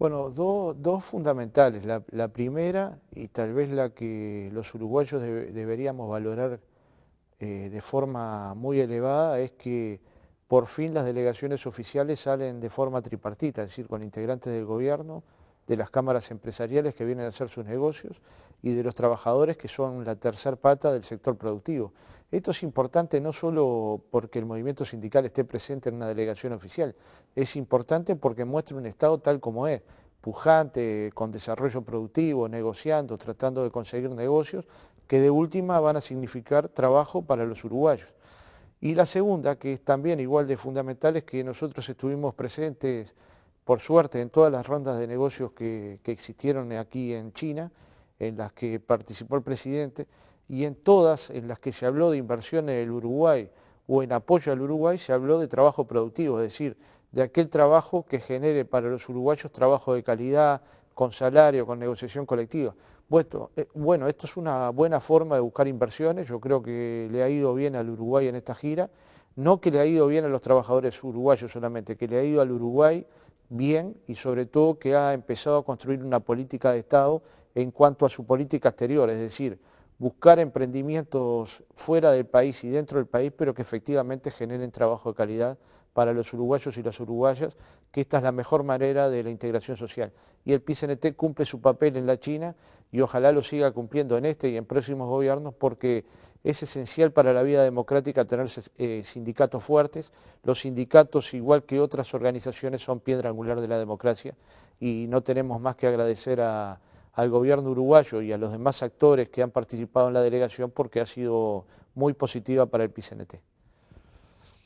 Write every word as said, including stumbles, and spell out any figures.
Bueno, do- dos fundamentales. La, la primera, y tal vez la que los uruguayos debe- deberíamos valorar eh, de forma muy elevada, es que por fin las delegaciones oficiales salen de forma tripartita, es decir, con integrantes del gobierno, de las cámaras empresariales que vienen a hacer sus negocios y de los trabajadores que son la tercer pata del sector productivo. Esto es importante no solo porque el movimiento sindical esté presente en una delegación oficial, es importante porque muestra un Estado tal como es, pujante, con desarrollo productivo, negociando, tratando de conseguir negocios que de última van a significar trabajo para los uruguayos. Y la segunda, que es también igual de fundamental, es que nosotros estuvimos presentes, por suerte, en todas las rondas de negocios que, que existieron aquí en China, en las que participó el presidente, y en todas en las que se habló de inversión en el Uruguay o en apoyo al Uruguay, se habló de trabajo productivo, es decir, de aquel trabajo que genere para los uruguayos trabajo de calidad, con salario, con negociación colectiva. Bueno, eh, bueno, esto es una buena forma de buscar inversiones, yo creo que le ha ido bien al Uruguay en esta gira, no que le ha ido bien a los trabajadores uruguayos solamente, que le ha ido al Uruguay bien y sobre todo que ha empezado a construir una política de Estado en cuanto a su política exterior, es decir, buscar emprendimientos fuera del país y dentro del país, pero que efectivamente generen trabajo de calidad para los uruguayos y las uruguayas, que esta es la mejor manera de la integración social. Y el P C N T cumple su papel en la China y ojalá lo siga cumpliendo en este y en próximos gobiernos porque es esencial para la vida democrática tener eh, sindicatos fuertes. Los sindicatos, igual que otras organizaciones, son piedra angular de la democracia y no tenemos más que agradecer a, al gobierno uruguayo y a los demás actores que han participado en la delegación porque ha sido muy positiva para el P C N T.